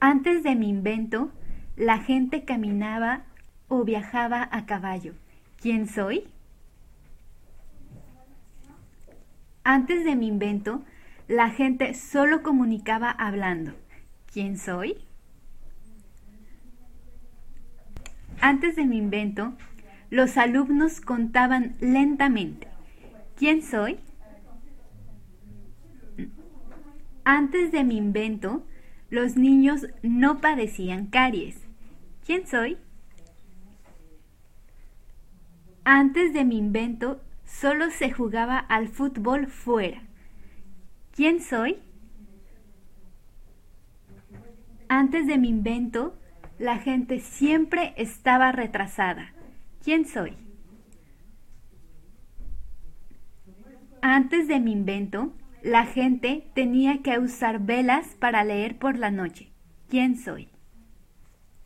Antes de mi invento, la gente caminaba o viajaba a caballo. ¿Quién soy? Antes de mi invento, la gente solo comunicaba hablando. ¿Quién soy? Antes de mi invento, los alumnos contaban lentamente. ¿Quién soy? Antes de mi invento, los niños no padecían caries. ¿Quién soy? Antes de mi invento, solo se jugaba al fútbol fuera. ¿Quién soy? Antes de mi invento, la gente siempre estaba retrasada. ¿Quién soy? Antes de mi invento, la gente tenía que usar velas para leer por la noche. ¿Quién soy?